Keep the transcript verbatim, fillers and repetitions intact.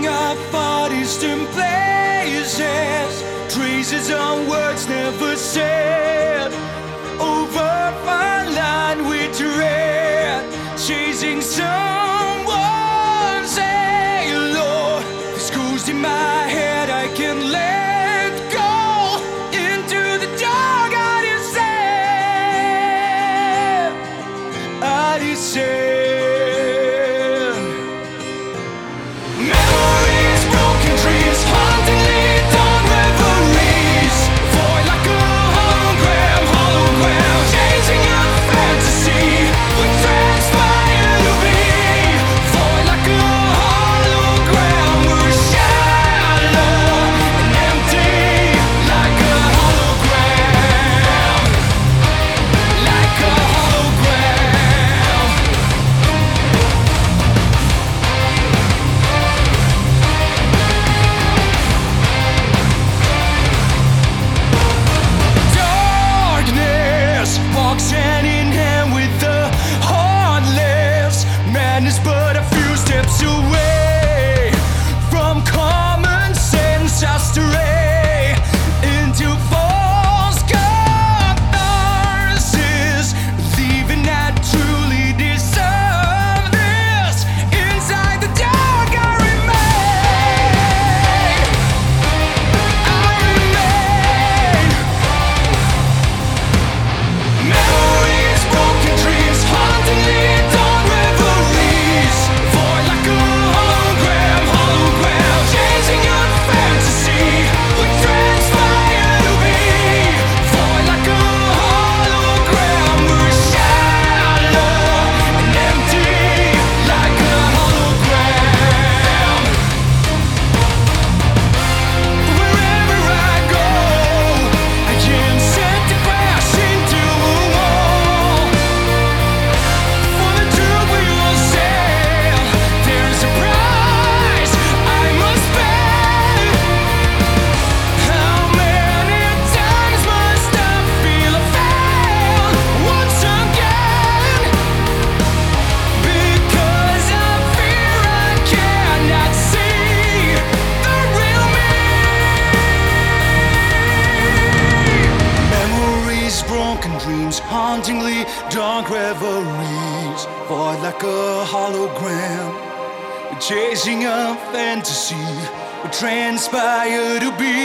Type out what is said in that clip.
Chasing our far distant places, traces on words never said. Over fine line we tread, chasing someone's halo. This goes in my head, I can't let go. Into the dark, I descend, I descend. Memories, broken dreams, hauntingly dawn reveries. Void like a hologram, hologram, chasing a fantasy. We transpire to be. Void like a hologram, we're shallow and empty. Like a hologram, like a hologram. Darkness walks hand in hand with the heartless. Madness but a few steps away from common sense. I stray into false catharsis, believing I truly deserve this. Inside the dark I remain, I remain. Memories, broken dreams, hauntingly dawn reveries. Void like a hologram, hologram, chasing a fantasy. We transpire to be. Void like a hologram, we're shallow and empty. Like a hologram. Wherever I go, I am sent to crash into a wall. For the truth we will sail. There's a price I must pay. How many times must I feel I failed once again? Because I fear I cannot see the real me. Memories, broken dreams, hauntingly dark reveries. Void like a hologram, chasing a fantasy. We transpire to be.